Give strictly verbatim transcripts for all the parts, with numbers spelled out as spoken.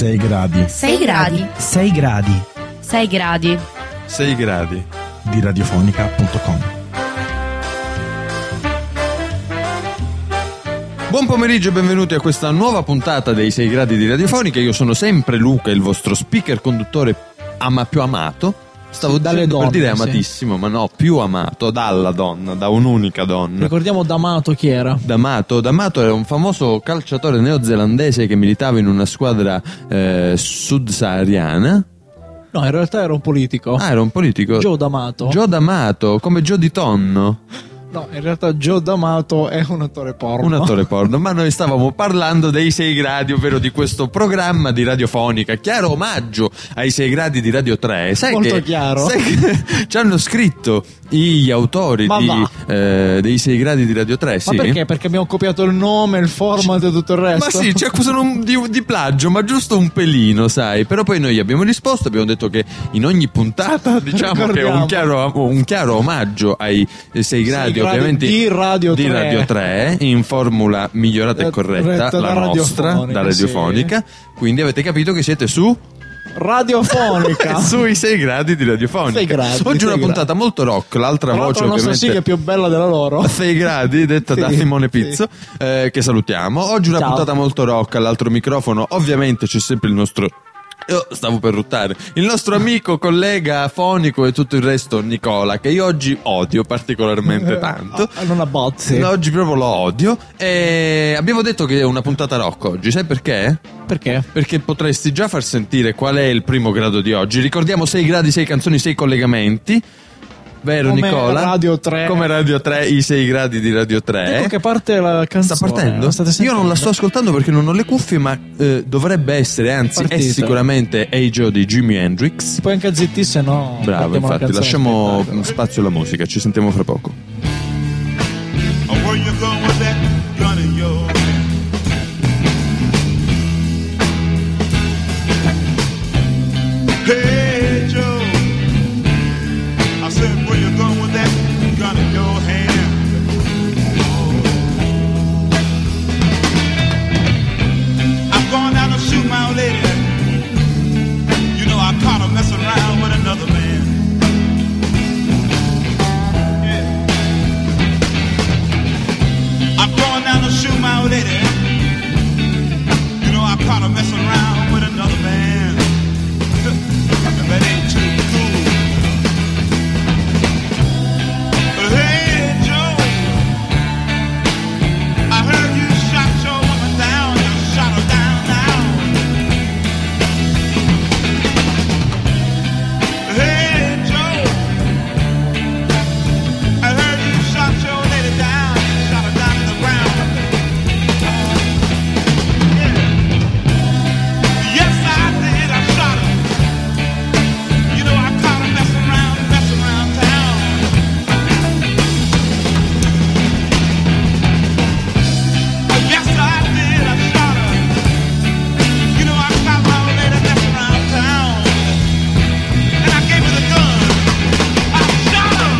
sei gradi. sei gradi. sei gradi. sei gradi. sei gradi. Di radiofonica punto com. Buon pomeriggio e benvenuti a questa nuova puntata dei sei gradi di Radiofonica. Io sono sempre Luca, il vostro speaker conduttore ama più amato. Stavo dalle dicendo donne, per dire sì. amatissimo, ma no, più amato dalla donna, da un'unica donna. Ricordiamo D'Amato chi era? D'Amato, D'Amato era un famoso calciatore neozelandese che militava in una squadra eh, sud-sahariana. No, in realtà era un politico. Ah, era un politico. Joe D'Amato. Joe D'Amato, come Joe di Tonno. No, in realtà Joe D'Amato è un attore porno. Un attore porno, ma noi stavamo parlando dei sei gradi, ovvero di questo programma di radiofonica, chiaro omaggio ai sei gradi di Radio tre. Sai Molto che, chiaro. Sai che ci hanno scritto gli autori Ma di, va. eh, dei sei gradi di Radio tre, Ma sì? perché? Perché abbiamo copiato il nome, il format e tutto il resto? Ma sì, ci accusano un- di, di plagio, ma giusto un pelino, sai. Però poi noi abbiamo risposto, abbiamo detto che in ogni puntata diciamo che è un Ricordiamo. chiaro, un chiaro omaggio ai sei gradi, gradi ovviamente di Radio di tre. Radio tre, in formula migliorata e Eh, corretta, retta la da nostra, radiofonica, da radiofonica. Quindi avete capito che siete su Radiofonica. sui sei gradi di radiofonica. sei gradi, Oggi sei una puntata gradi. molto rock, l'altra Tra voce l'altro la nostra ovviamente sigla è più bella della loro. a sei gradi, detta Sì, da Simone sì. Pizzo, eh, che salutiamo. Oggi una Ciao. puntata molto rock, all'altro microfono ovviamente c'è sempre il nostro... Io stavo per ruttare il nostro amico, collega fonico e tutto il resto, Nicola, che io oggi odio particolarmente tanto. Ah, non abbozzi. No, oggi proprio lo odio. E abbiamo detto che è una puntata rock oggi, sai perché? Perché? Perché potresti già far sentire qual è il primo grado di oggi. Ricordiamo sei gradi, sei canzoni, sei collegamenti. Vero, Come Nicola? Radio tre. Come Radio tre, i sei gradi di Radio tre. Ecco che parte la canzone. Sta partendo? La state Io non la sentendo? sto ascoltando perché non ho le cuffie, ma eh, dovrebbe essere, anzi è Partita. sicuramente Hey Joe di Jimi Hendrix. Si può anche zitti, se no. Bravo, partiamo la infatti, canzone lasciamo spettacolo. spazio alla musica, ci sentiamo fra poco. Oh, where you going with that gun in your hand? Hey, Joe. I said, where you going with that gun in your hand? I'm going down to shoot my old lady. You know, I caught her messing around with another man. Yeah. I'm going down to shoot my old lady. You know, I caught her messing around with another man. And that ain't too cool. But hey, Joe, I heard you shot your woman down. You shot her down, down. Hey, Joe, I heard you shot your lady down. You shot her down to the ground. Yeah. Yes, I did. I shot her. You know, I caught her messing around, messing around town. Yes, I did. I shot her. You know, I caught my old lady messing around town. And I gave her the gun. I shot her.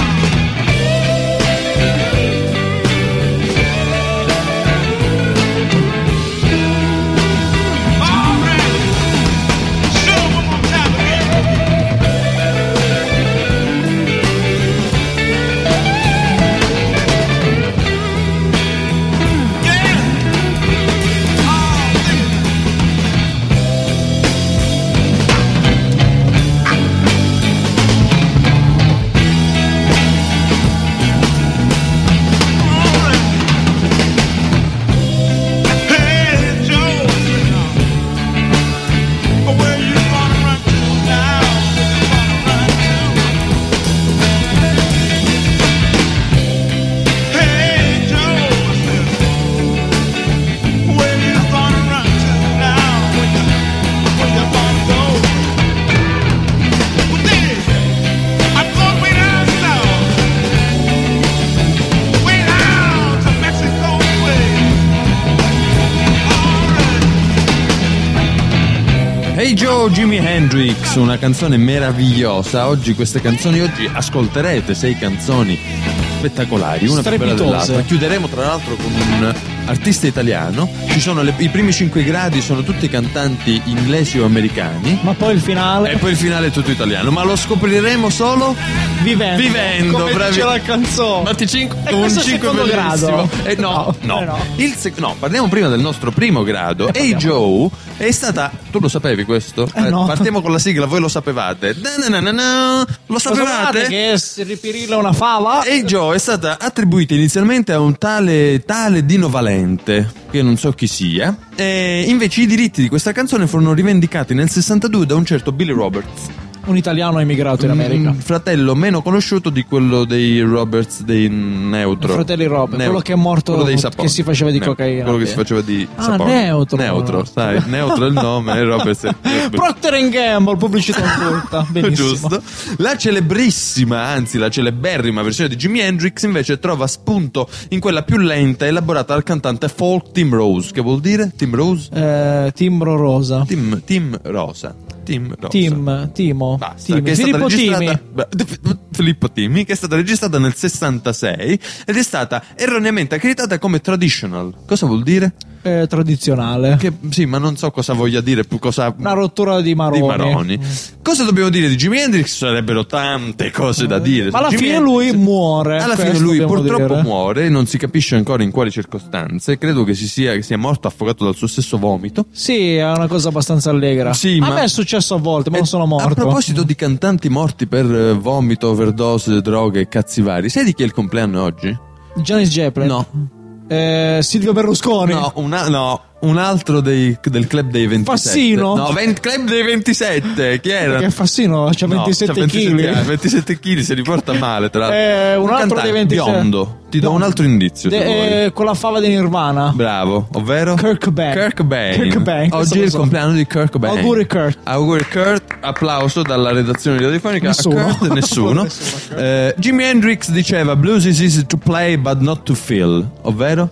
All right. Show 'em one more time again. Yeah. Oh, nigga. All right. Hey, Joe. Where you gonna run to now? Where you gonna run to? Hey, Joe. Where you gonna run to now? Where you, where you gonna go? Well, this, I'm going way down south. Way down to Mexico way. All right. Hey Joe, Jimi Hendrix, una canzone meravigliosa. Oggi queste canzoni, oggi ascolterete sei canzoni spettacolari, una più bella Strepitose. dell'altra. Chiuderemo tra l'altro con un artista italiano. Ci sono le- i primi cinque gradi sono tutti cantanti inglesi o americani. Ma poi il finale. E poi il finale è tutto italiano, ma lo scopriremo solo Vivendo. vivendo, come bravi. dice la canzone. Fatti cinque, E un questo è il cinque secondo bellissimo. grado. Eh, no, No, no. eh no. Il sec- no, parliamo prima del nostro primo grado. E Hey parliamo. Joe è stata. Tu lo sapevi questo? Eh, no. Partiamo con la sigla, voi lo sapevate. Na-na-na-na-na. Lo Lo sapevate sapevate? che s- ripirilla una fava? Hey Joe è stata attribuita inizialmente a un tale tale Dino Valente, che non so chi sia, e invece i diritti di questa canzone furono rivendicati nel sessantadue da un certo Billy Roberts, Un italiano emigrato in America. un fratello meno conosciuto di quello dei Roberts dei Neutro. I fratelli Robert, Neu- quello che è morto, quello dei saponi. che si faceva di Ne- cocaina. quello che si faceva di Ah, saponi. Neutro. Neutro, sai, Neutro è il nome, e Roberts è Procter and Gamble, pubblicità occulta. Benissimo. giusto. La celebrissima, anzi la celeberrima versione di Jimi Hendrix invece trova spunto in quella più lenta elaborata dal cantante folk Tim Rose. Che vuol dire? Tim Rose? Eh, Timbro Rosa. Tim, Tim Rosa. Tim Rosa. Tim, Timo. Basta, Timi. che è stata Filippo registrata Timi. Beh, Filippo Timi, che è stata registrata nel sessantasei ed è stata erroneamente accreditata come traditional. Cosa vuol dire? Eh, tradizionale. Che, sì, ma non so cosa voglia dire, cosa Una rottura di maroni. di maroni. Cosa dobbiamo dire di Jimi Hendrix? Sarebbero tante cose da dire. Ma alla Jimi fine Hendrix- lui muore. Alla fine questo lui dobbiamo purtroppo dire. muore, non si capisce ancora in quali circostanze. Credo che si sia, che sia morto affogato dal suo stesso vomito. Sì, è una cosa abbastanza allegra. Sì, a ma- me è successo a volte, ma E non sono morto. A proposito di cantanti morti per eh, vomito, overdose, droghe e cazzi vari, sai di chi è il compleanno oggi? Janis Joplin. No. Eh, Silvio Berlusconi. No, una, no, un altro dei, del club dei ventisette. Fassino? No, ven- club dei ventisette. Chi era? Che Fassino c'ha No, ventisette c'ha ventisette anni, chili. ventisette chili, si riporta male tra l'altro. Eh, un altro cantante dei ventisette. biondo. Ti do un altro indizio se vuoi. De- eh, con la fava di Nirvana. Bravo, ovvero Kurt Cobain. Kurt Cobain. Kurt Cobain, questo Oggi è lo il so. compleanno di Kurt Cobain. Auguri, Kurt. Auguri Kurt, applauso dalla redazione radiofonica. Nessuno. A Kurt, nessuno. Nessuno, Eh, Jimi Hendrix diceva blues is easy to play but not to feel, ovvero?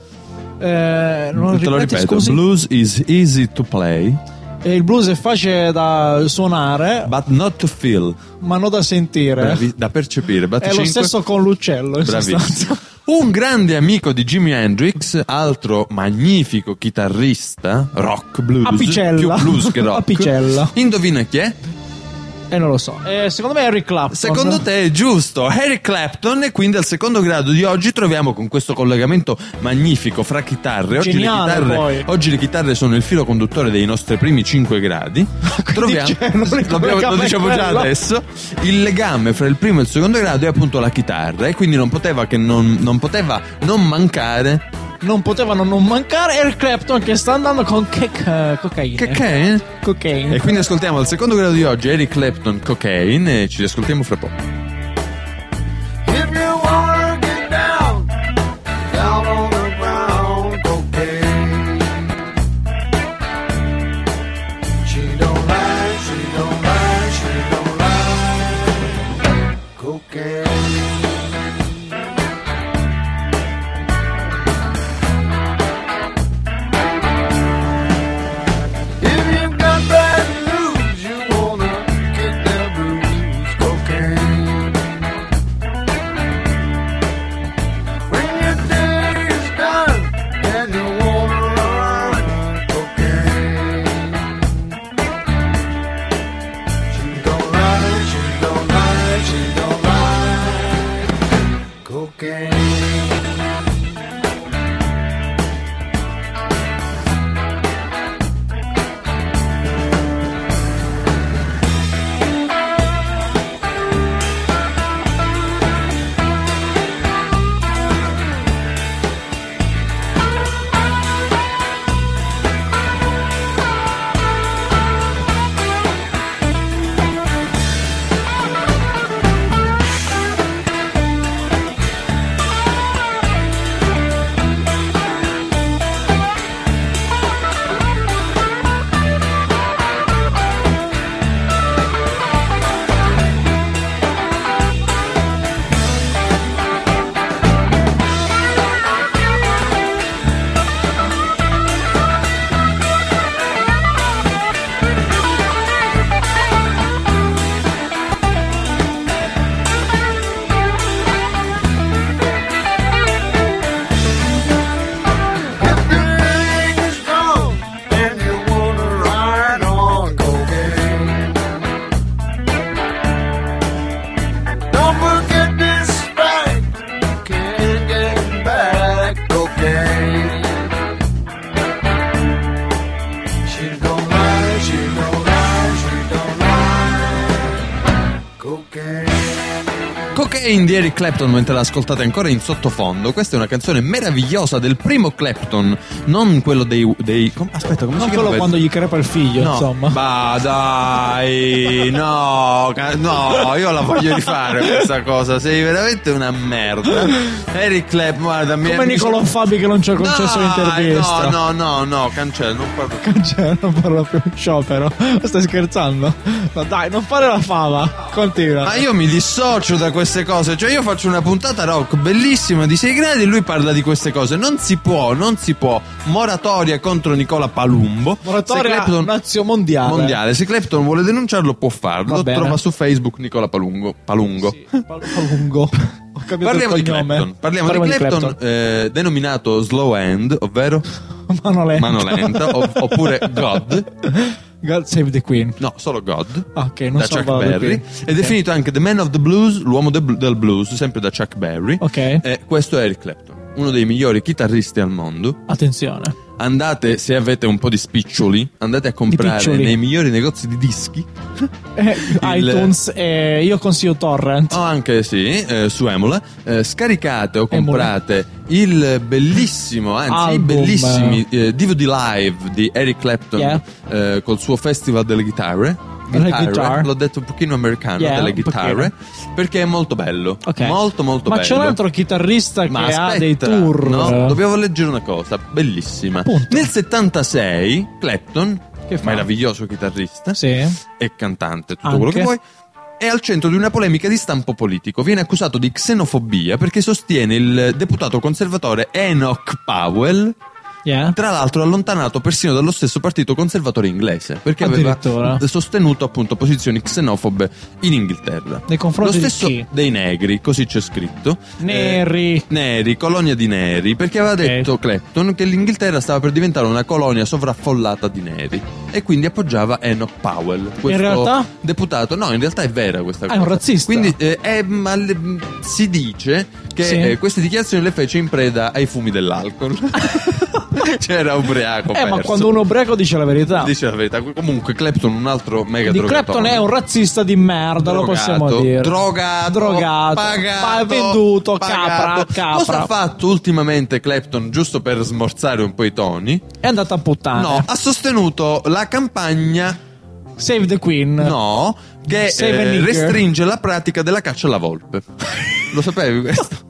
Eh, non Te lo ripeti, ripeto, scusi? blues is easy to play E il blues è facile da suonare, but not to feel. ma non da sentire. Bravi, da percepire. Batti È lo cinque. stesso con l'uccello, in Bravissimo. sostanza. Un grande amico di Jimi Hendrix, altro magnifico chitarrista, rock blues, Apicella. più blues che rock. Apicella. Indovina chi è? E non lo so. Eh, secondo me è Eric Clapton. Secondo te è giusto, Eric Clapton, e quindi al secondo grado di oggi troviamo con questo collegamento magnifico fra chitarre. Oggi le Geniale, chitarre, poi. oggi le chitarre sono il filo conduttore dei nostri primi cinque gradi. Troviamo, cioè, non è lo, abbiamo- lo collegamento diciamo già quello. adesso. Il legame fra il primo e il secondo grado è appunto la chitarra, e quindi non poteva che non, non poteva non mancare. Non potevano non mancare Eric Clapton, che sta andando con che ca- cocaina. Che che è? Cocaine. E quindi ascoltiamo al secondo grado di oggi Eric Clapton, Cocaine, e ci riascoltiamo fra poco. If you wanna get down, down on the ground, cocaine. She don't lie, she don't lie, she don't lie. Cocaine. If you got bad news, you wanna kick that blues, cocaine. cocaine. Cocaine di Eric Clapton, mentre l'ascoltate ancora in sottofondo. Questa è una canzone meravigliosa del primo Clapton, non quello dei... dei com- aspetta, come Non si quello chiama? quando gli crepa il figlio, No, insomma. bah dai, no, ca- no, io la voglio rifare questa cosa, sei veramente una merda. Eric Clapton, guarda, mi Come mi- Niccolò Fabi che non ci ha concesso Dai, l'intervista. No, no, no, no, cancella, non parlo. Cioè, non parlo più sciopero. Stai scherzando? No, dai, non fare la fava. Continua. Ma io mi dissocio da queste cose. Cioè io faccio una puntata rock bellissima di sei gradi e lui parla di queste cose. Non si può, non si può. Moratoria contro Nicola Palumbo. Moratoria Se Clapton- nazio mondiale. mondiale. Se Clapton vuole denunciarlo può farlo. Va bene. Trova su Facebook Nicola Palungo. Palungo. Sì, Pal- Palungo. Ho capito Parliamo il di cognome. Clapton. Parliamo, di Clapton, eh, denominato Slow Hand, ovvero Mano lenta. mano lenta, o- oppure God. God Save the Queen. No, solo God. Ah, ok, non da so Chuck Vado Berry. qui. È definito anche The Man of the Blues, l'uomo de- del blues, sempre da Chuck Berry. Ok. E questo è Eric Clapton, uno dei migliori chitarristi al mondo. Attenzione. Andate, se avete un po' di spiccioli, andate a comprare piccioli. nei migliori negozi di dischi. Eh, iTunes e io consiglio Torrent. O anche sì, eh, su Emula. Eh, scaricate o Emula. comprate il bellissimo, anzi i Album. bellissimi eh, D V D live di Eric Clapton, Yeah. eh, col suo Festival delle Chitarre. Delle Chitarre, guitar. l'ho detto un pochino americano, Yeah, delle un chitarre, pochino. perché è molto bello. Ok. Molto molto Ma bello. c'è un altro chitarrista Ma che ha aspetta, dei tour. no? Dobbiamo leggere una cosa bellissima. Punto. Nel settantasei Clapton, Che fa? meraviglioso chitarrista Sì. e cantante, tutto Anche. quello che vuoi, è al centro di una polemica di stampo politico. Viene accusato di xenofobia perché sostiene il deputato conservatore Enoch Powell, Yeah. tra l'altro allontanato persino dallo stesso partito conservatore inglese, perché aveva Addirittura. sostenuto appunto posizioni xenofobe in Inghilterra. Nei confronti Lo di stesso chi? dei negri, così c'è scritto. Neri. Eh, neri, colonia di neri, perché aveva Ok. detto Clapton che l'Inghilterra stava per diventare una colonia sovraffollata di neri e quindi appoggiava Enoch Powell, questo realtà? deputato. No, in realtà è vera questa Ah, cosa. è un razzista. Quindi eh, è- ma le- si dice che Sì. eh, queste dichiarazioni le fece in preda ai fumi dell'alcol. C'era ubriaco Eh, ma perso. quando uno ubriaco dice la verità. Dice la verità. Comunque Clapton un altro mega Di drogatone. Clapton è un razzista di merda, lo Drogato, possiamo dire. Drogato, drogato, pagato, pa- venduto, pagato. capra, capra. Cosa ha fatto ultimamente Clapton, giusto per smorzare un po' i toni? È andata a puttane. No, ha sostenuto la campagna Save the Queen. no che Save a eh, nigger. restringe la pratica della caccia alla volpe. Lo sapevi questo?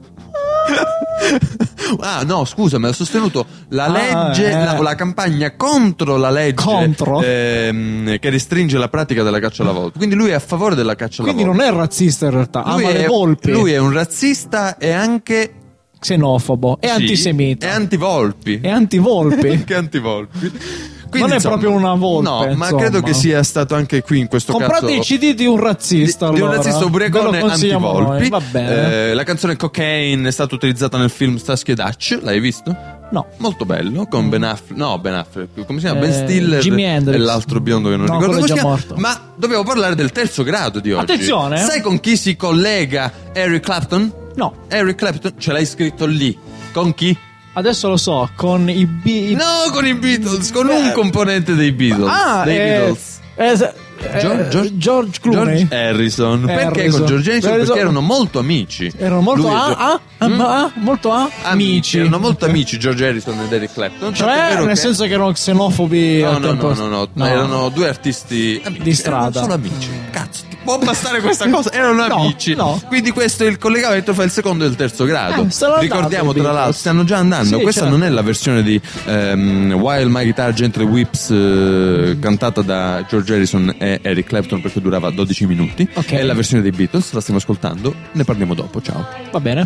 Ah no, scusa, ma ha sostenuto la Ah, legge, eh. la, la campagna contro la legge Contro? ehm, che restringe la pratica della caccia alla volpe. Quindi lui è a favore della caccia alla Quindi volpe. non è razzista in realtà, Lui ama è, le volpi. lui è un razzista e anche Xenofobo. È sì, antisemita. È antivolpi. È antivolpi. Che antivolpi. Non è proprio una volpe, No, ma insomma. credo che sia stato anche qui in questo Comprate caso i C D di un razzista. di, di un allora. razzista Ve ubriacone lo consigliamo antivolpi. noi, Va bene. Eh, la canzone Cocaine è stata utilizzata nel film Starsky e Hutch, l'hai visto? No. Molto bello, con Ben Affleck, no Ben Affleck, come si chiama? Eh, Ben Stiller Jimi Hendrix. e l'altro biondo che non No, ricordo quello come è si già chiama. morto. Ma dobbiamo parlare del terzo grado di oggi. Attenzione. Sai con chi si collega Eric Clapton? No. Eric Clapton, ce l'hai scritto lì. Con chi? Adesso lo so, con i B... No, con i Beatles, con un componente dei Beatles. Ah, dei eh, Beatles. eh, se- eh, George, George- George Clooney. George Harrison. Perché Harrison. con George Harrison? Harrison. Perché erano molto amici. Erano molto Lui e a, Gio- a, a- Mm? a- molto a amici. Erano molto amici George Harrison ed Eric Clapton. tant'è Cioè, vero nel che- senso che erano xenofobi No, al no, tempo- no, no, no, erano due artisti amici. Di strada. Erano solo amici. Cazzo, ti può bastare questa cosa? Erano No, amici. no. Quindi questo è il collegamento fra il secondo e il terzo grado. Eh, stanno andando Ricordiamo i tra Beatles. l'altro, stanno già andando. Sì, Questa certo. non è la versione di ehm, While My Guitar Gently Weeps eh, cantata da George Harrison e Eric Clapton perché durava dodici minuti. Ok. È la versione dei Beatles, la stiamo ascoltando. Ne parliamo dopo. Ciao. Va bene.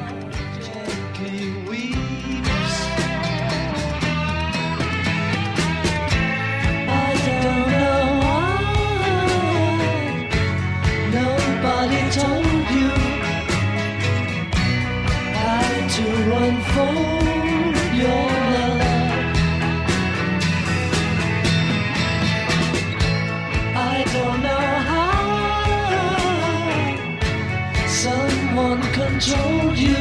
I don't know why nobody told you how to unfold your love. I don't know how someone controlled you.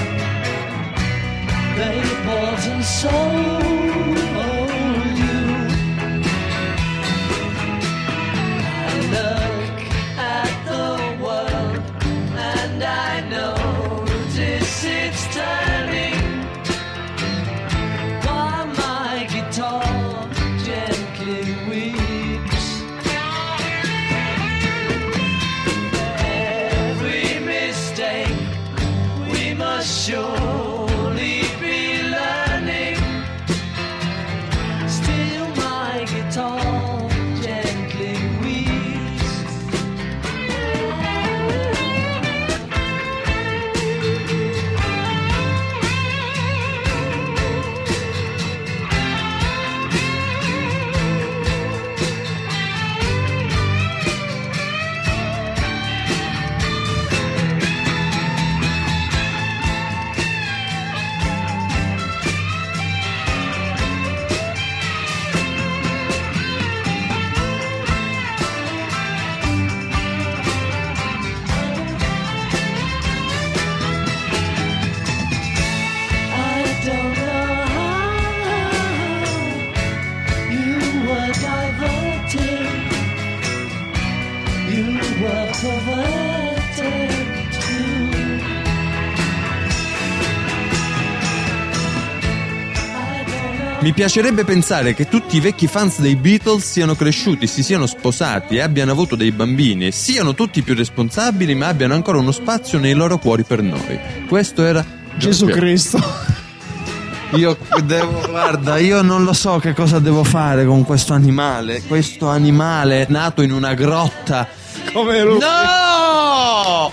They bought and sold you. I look at the world perverted too. I don't know. Mi piacerebbe pensare che tutti i vecchi fans dei Beatles siano cresciuti, si siano sposati e abbiano avuto dei bambini e siano tutti più responsabili, ma abbiano ancora uno spazio nei loro cuori per noi. Questo era Gesù Giorgio. Cristo. Io devo, guarda, io non lo so che cosa devo fare con questo animale. Questo animale nato in una grotta. Come lui. No!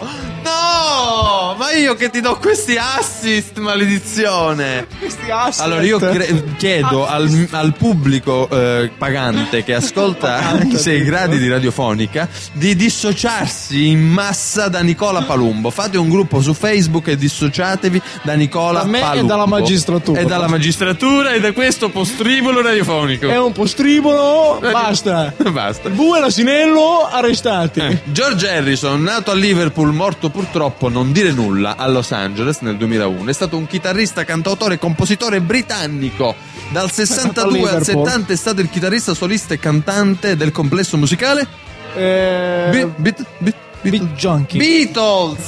No! Ma io che ti do questi assist, maledizione! Questi asset. Allora io cre- chiedo al, al pubblico eh, pagante che ascolta Pagante, i sei addirittura. gradi di radiofonica di dissociarsi in massa da Nicola Palumbo. Fate un gruppo su Facebook e dissociatevi da Nicola Da me e Palumbo. dalla magistratura. E dalla magistratura e da questo postribolo radiofonico. È un postribolo. Radio- Basta. Basta. Il bue e l'asinello arrestati. Eh, George Harrison, nato a Liverpool, morto purtroppo non dire nulla a Los Angeles nel duemilauno, è stato un chitarrista, cantautore e compositore britannico. Dal sessantadue al Liverpool. settanta è stato il chitarrista solista e cantante del complesso musicale Eh, Be- Beat- Beat- Beat Junkie. Beatles,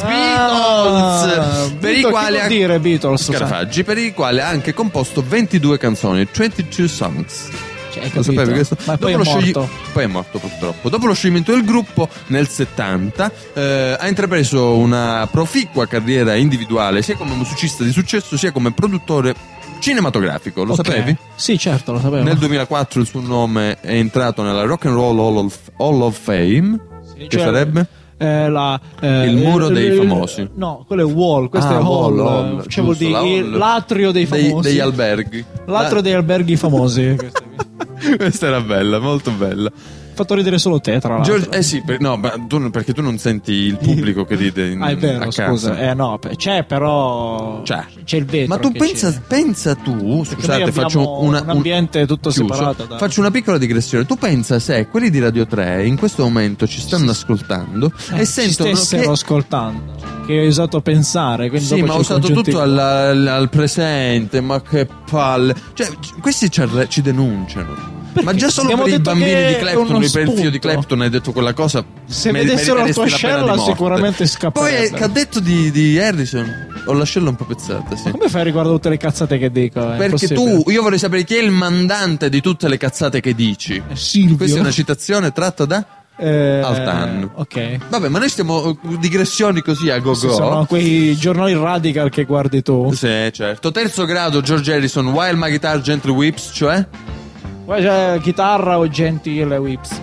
Ah, Beatles, per i Beatles, quali che ha vuol dire Beatles? Scarafaggi, per i quali ha anche composto ventidue canzoni, ventidue songs. Cioè, hai Lo capito? sapevi questo? Ma poi è lo sciogli- morto. poi è morto purtroppo. Dopo lo scioglimento del gruppo nel settanta eh, ha intrapreso una proficua carriera individuale sia come musicista di successo sia come produttore cinematografico. Lo Ok. sapevi? Sì, certo, lo sapevo. Nel duemilaquattro il suo nome è entrato nella Rock and Roll Hall of, Hall of Fame. Sì, che cioè, sarebbe? eh, la, eh, Il muro dei il- famosi. No, quello è wall, questo Ah, è hall. hall, hall, cioè vuol giusto, dire la il- hall. l'atrio dei Dei- famosi. degli alberghi. L'atrio La- degli alberghi famosi. Questo è- Questa era bella, molto bella. fatto ridere solo te, tra l'altro. George- eh sì, per- no, ma tu- perché tu non senti il pubblico che ride in, Ah, è a vero, casa. scusa. Eh no, pe- c'è però C'è. c'è il vetro. Ma tu che pensa, c'è. pensa tu, Perché scusate, noi faccio abbiamo una, un ambiente tutto chiuso. separato da- Faccio una piccola digressione. Tu pensa se quelli di Radio tre in questo momento ci stanno ascoltando Eh, e ci sentono stessero che ascoltando, che hai usato pensare, quindi sì, dopo ma ho c'è il usato congiuntivo. tutto al, al- al presente, ma che palle. Cioè, questi ci, arre- ci denunciano. Ma già solo Abbiamo per i detto bambini che di è Clapton, uno per il figlio di spunto. Clapton hai detto quella cosa. Se me- vedessero la meriteresti tua pena di scella morte. sicuramente Poi scapperebbero. che ha detto di, di Harrison? Ho la scella un po' pezzata, sì. Come fai riguardo a tutte le cazzate che dico? È Perché impossibile. tu, io vorrei sapere chi è il mandante di tutte le cazzate che dici. È Silvio. Questa è una citazione tratta da Eh, Altan. Ok. Vabbè, ma noi stiamo uh, digressioni così a go Sì, go. sono quei giornali radical che guardi tu. Sì, certo. Terzo grado, George Harrison, While My Guitar Gently Weeps, cioè Guarda, chitarra o gentile whips.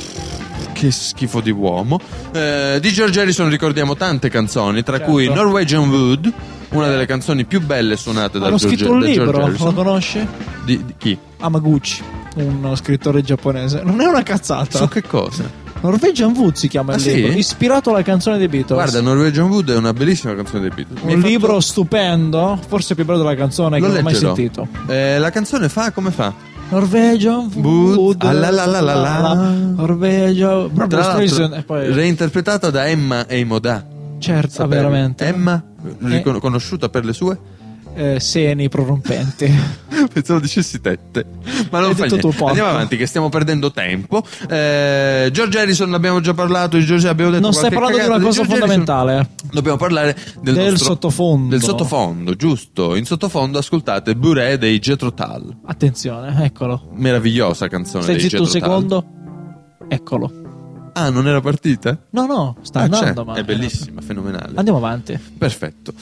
che schifo di uomo. Eh, di George Harrison ricordiamo tante canzoni, tra Certo. cui Norwegian Wood, una delle canzoni più belle suonate da Hanno George, scritto un da George libro, lo Harrison. conosci? Di, di chi? Amaguchi, uno scrittore giapponese. Non è una cazzata. Su che cosa? Norwegian Wood si chiama Ah, il sì? libro, ispirato alla canzone dei Beatles. Guarda, Norwegian Wood è una bellissima canzone dei Beatles. Mi un hai fatto- libro stupendo, forse più bello della canzone Lo che non ho mai leggerò. sentito. Eh, la canzone fa come fa? Norwegian Wood, Wood, ah, la, la, la, la, la. Norwegian Tra Barbra l'altro, Streisand, e poi reinterpretata da Emma Eimodà. certo, Sapevi? veramente. Emma, ricon- conosciuta per le sue? Eh, seni prorompenti. Pensavo dicessi tette. Ma non Hai fa detto niente. tu poco. Andiamo avanti, che stiamo perdendo tempo. Eh, George Harrison, abbiamo già parlato. Di George, abbiamo detto Non stai qualche parlando di una cagata. cosa George Harrison, fondamentale. dobbiamo parlare del, Del nostro- sottofondo. Del sottofondo, giusto. In sottofondo ascoltate Bure dei Jethro Tull. Attenzione, eccolo. Meravigliosa canzone Stai dei zitto un Jethro Tull. secondo. Eccolo. Ah, non era partita? No, no, sta Ah, andando. c'è. Ma È bellissima, fenomenale. Andiamo avanti. Perfetto.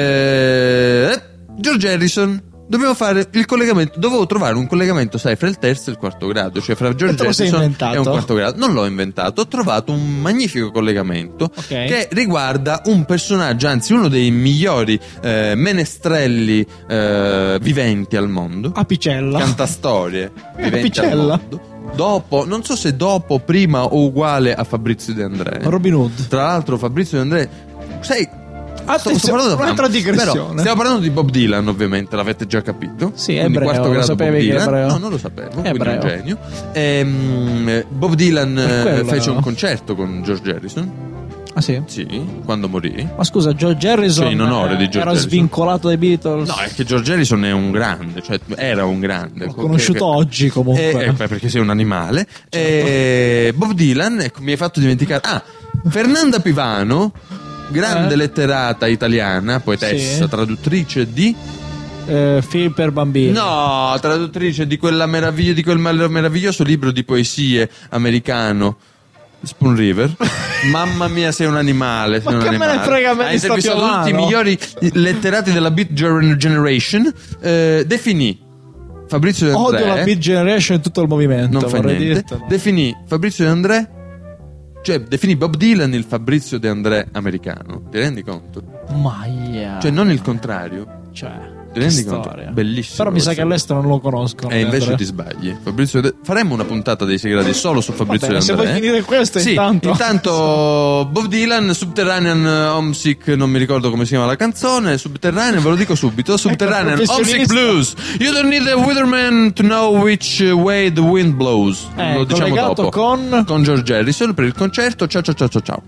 Eh, George Harrison, dobbiamo fare il collegamento. Dovevo trovare un collegamento, sai, fra il terzo e il quarto grado, cioè fra George E te lo sei Harrison inventato? e un quarto grado. Non l'ho inventato, ho trovato un magnifico collegamento Ok. che riguarda un personaggio, anzi uno dei migliori eh, menestrelli eh, viventi al mondo. Apicella. Cantastorie viventi al Apicella. mondo. Dopo, non so se dopo, prima o uguale a Fabrizio De André. Robin Hood. Tra l'altro Fabrizio De André, sai, Attenzione, sto parlando da un'altra fama. digressione. Però stiamo parlando di Bob Dylan, ovviamente, l'avete già capito. Sì, è Quindi ebreo, quarto lo grado sapevi Bob che è Dylan. ebreo? No, non lo sapevo, È quindi è un ebreo. genio. Ehm, Bob Dylan Per eh, quello. fece un concerto con George Harrison. Ah sì? Sì, quando morì. Ma scusa, George Harrison Cioè, in onore di eh, George era Harrison. svincolato dai Beatles. No, è che George Harrison è un grande, cioè era un grande. L'ho conosciuto oggi, comunque. Eh, eh, perché sei un animale. Eh, Bob Dylan, ecco, mi hai fatto dimenticare. Ah, Fernanda Pivano, grande Eh? letterata italiana, poetessa, Sì. traduttrice di Eh, film per bambini. no, traduttrice di quella meraviglia di quel mal- meraviglioso libro di poesie americano Spoon River. Mamma mia, sei un animale. sei Ma un che me ne animale. frega a me Ha di sta intervistato tutti i Piovano? migliori letterati della Beat Gen- Generation. Eh, definì Fabrizio De André. Odio la Beat Generation e tutto il movimento. Non fa vorrei niente. dirtelo. Definì Fabrizio De André, cioè definì Bob Dylan il Fabrizio De André americano. Ti rendi conto? Maia. Cioè, non il contrario. Cioè, Ti rendi che conto? storia. Bellissimo. Però mi sa che questo. all'estero non lo conoscono. E invece Andrea. ti sbagli. Fabrizio De... Faremo una puntata dei segreti solo su Fabrizio bene, De se André. vuoi finire questo, sì, intanto. intanto Bob Dylan, Subterranean Homesick, non mi ricordo come si chiama la canzone. Subterranean, ve lo dico subito. Subterranean Homesick professionista. Blues. You don't need a weatherman to know which way the wind blows. Eh, lo diciamo collegato dopo. con- Con George Harrison per il concerto. Ciao ciao ciao ciao ciao.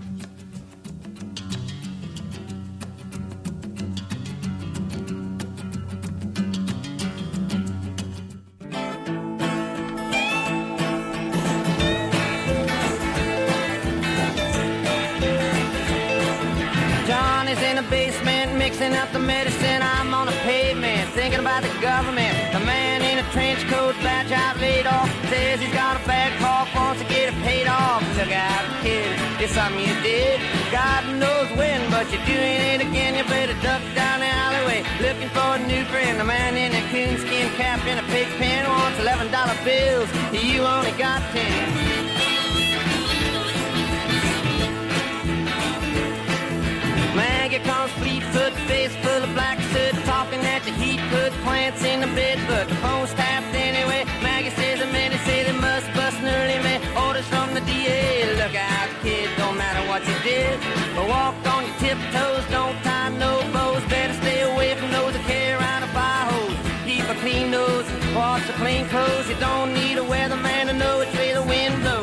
John is in the basement mixing up the medicine. I'm on the pavement thinking about the government. The man in a trench coat, badge out laid off, says he's got a bad cough, wants to get it paid off. Look out, kid, it's something you did. God knows when, but you're doing it again. You better duck down the alleyway looking for a new friend. The man in a coonskin cap and a pig pen wants eleven dollar bills. You only got ten. Maggie comes Fleetfoot, face full of black soot, talking at the heat, put plants in the bed, but the phone's tapped anyway. Maggie says the men say they must bust an early man. Orders from the D A, look out kid, don't matter what you did, but walk on your tiptoes, don't tie no bows, better stay away from those that carry around a fire hose. Keep a clean nose, wash the clean clothes, you don't need a weatherman to know which way the wind blows.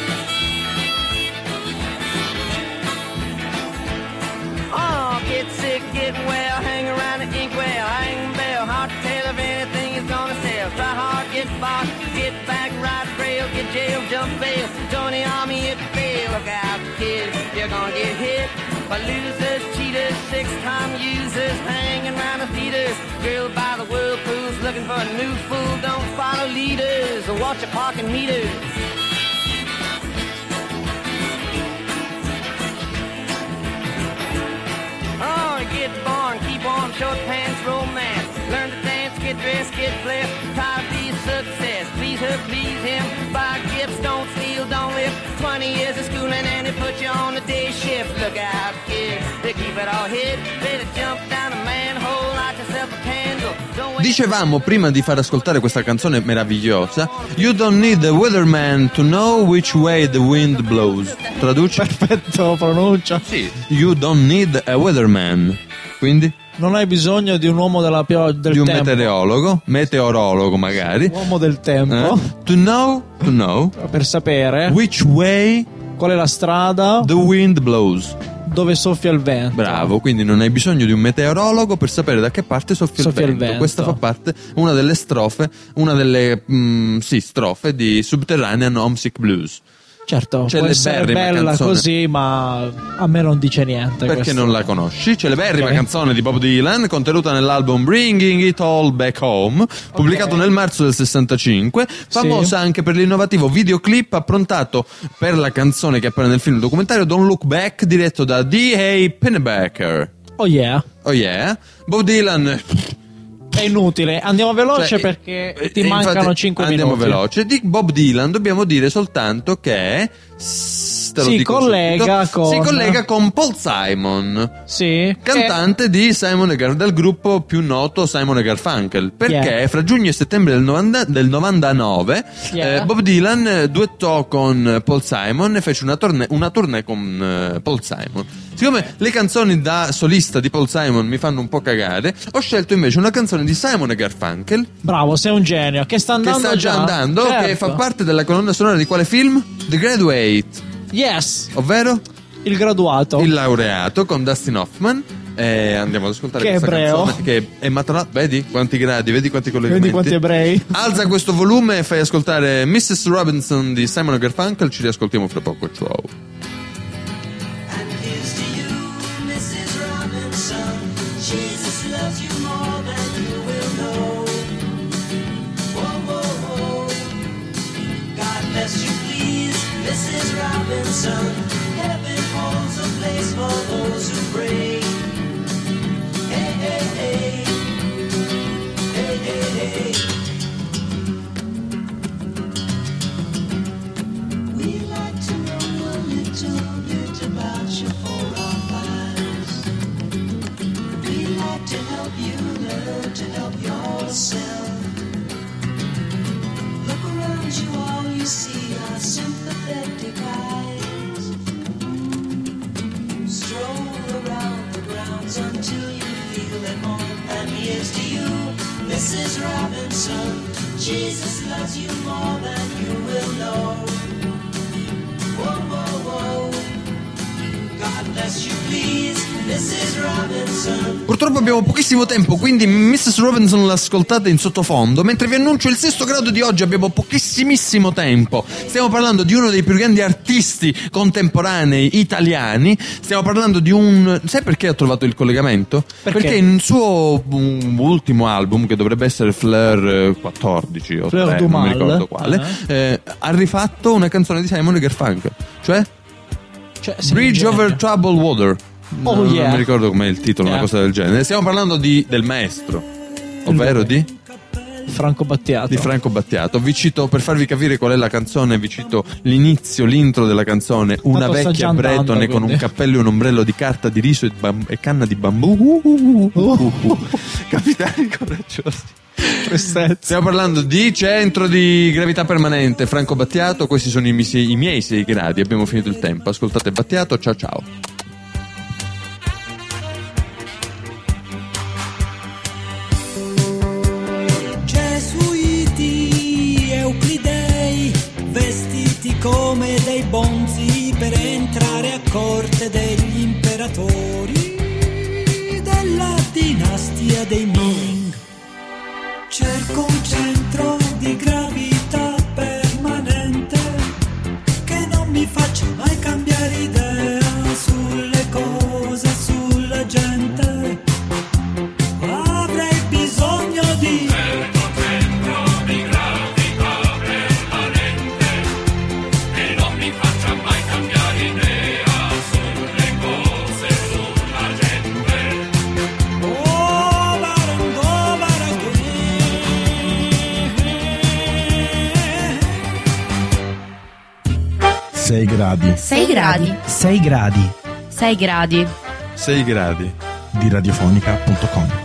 Oh, get sick, get well, hang around the inkwell, hang bell, hard to tell if anything is gonna sell. Try hard, get bought, get back, ride rail, get jail, jump bail, join the army if you fail. Look out, kid, you're gonna get hit by losers, cheaters, six-time users, hanging around the theaters, grilled by the whirlpools, looking for a new fool. Don't follow leaders or watch your parking meters. Oh, get born, keep warm, short pants, romance. Learn to dance, get dressed, get blessed. Try to be a success. Please her, please him. Buy gifts, don't steal, don't live. Twenty years of schooling and they put you on the day shift. Look out, kid, they keep it all hid. Better jump down a manhole, light yourself a candle. Don't wait. Dicevamo prima di far ascoltare questa canzone meravigliosa, You don't need a weatherman to know which way the wind blows. Traduci? Perfetto, pronuncia. Sì. You don't need a weatherman. Quindi? Non hai bisogno di un uomo della pioggia del Di un tempo. meteorologo, meteorologo magari. Uomo del tempo. Eh? To know, to know Per sapere which way qual è la strada the wind blows. dove soffia il vento. Bravo, quindi non hai bisogno di un meteorologo per sapere da che parte soffia, Soffia il, il vento. vento. Questa fa parte, una delle strofe, una delle mm, sì, strofe di Subterranean Homesick Blues. Certo, C'è può le essere berrima bella canzone. così, ma a me non dice niente. Perché questo. non la conosci? C'è l'eberrima Ok. canzone di Bob Dylan contenuta nell'album Bringing It All Back Home, pubblicato nel marzo del sessantacinque, famosa anche per l'innovativo videoclip approntato per la canzone che appare nel film documentario Don't Look Back, diretto da D A Pennebaker. Oh yeah. Oh yeah? Bob Dylan... È inutile, andiamo veloce Cioè, perché eh, ti eh, mancano infatti, cinque andiamo minuti. veloce. Di Bob Dylan dobbiamo dire soltanto che s- te lo Si dico collega subito, con- si collega con Paul Simon, Sì. cantante di Simon e Gar- del gruppo più noto Simon e Garfunkel, perché Yeah. fra giugno e settembre del, novanta del novantanove Yeah. eh, Bob Dylan eh, duettò con Paul Simon e fece una tournée, una tournée con eh, Paul Simon. Siccome le canzoni da solista di Paul Simon mi fanno un po' cagare, ho scelto invece una canzone di Simon e Garfunkel Bravo, sei un genio. Che sta che andando sta già andando, Certo. che fa parte della colonna sonora di quale film? The Graduate, Yes, ovvero il graduato. Il laureato con Dustin Hoffman. E andiamo ad ascoltare Che questa ebreo. canzone che è mattonata. Vedi quanti gradi, vedi quanti collegamenti. Vedi quanti ebrei. Alza questo volume e fai ascoltare missus Robinson di Simon e Garfunkel. Ci riascoltiamo fra poco. Ciao. bless you, please, Missus Robinson. Heaven holds a place for those who pray. Hey, hey, hey. Hey, hey, hey. We like to know a little bit about you for our lives. We like to help you learn to help yourself. Look around you, all you see are sympathetic eyes. Stroll around the grounds until you feel at home. And here's to you, Missus Robinson. Jesus loves you more than you will know. Whoa, whoa, whoa. God bless you, please, Missus Robinson. Purtroppo abbiamo pochissimo tempo, quindi missus Robinson l'ascoltate in sottofondo. Mentre vi annuncio il sesto grado di oggi, abbiamo pochissimissimo tempo. Stiamo parlando di uno dei più grandi artisti contemporanei italiani. Stiamo parlando di un... Sai perché ho trovato il collegamento? Perché? Perché in suo um, ultimo album, che dovrebbe essere Fleur quattordici o Fleur tre, du non mi Mal. ricordo quale, Ah. eh, ha rifatto una canzone di Simon e Garfunkel, cioè Cioè, sei Bridge un genio. Over Troubled Water. Oh, non, yeah. non mi ricordo com'è il titolo, Yeah. una cosa del genere. Stiamo parlando di, del maestro, ovvero di, Franco Battiato. di Franco Battiato. Vi cito, per farvi capire qual è la canzone, vi cito l'inizio, l'intro della canzone. Una Tanto sta vecchia già andando, bretone con un quindi. cappello e un ombrello di carta di riso e, bam- e canna di bambù. Uh, uh, uh, uh, uh. Capitani coraggiosi. Tristezza. Stiamo parlando di centro di gravità permanente, Franco Battiato. Questi sono i, misi- i miei sei gradi. Abbiamo finito il tempo. Ascoltate Battiato. Ciao ciao. Gesuiti, Euclidei, vestiti come dei bonzi per entrare a corte degli imperatori della dinastia dei Ming. Cerco un centro di gravità permanente che non mi faccia mai cambiare idea sulle cose, sulla gente. Avrei bisogno di Oh, Barango, sei gradi. sei gradi. sei gradi sei gradi. sei gradi. di radiofonica punto com.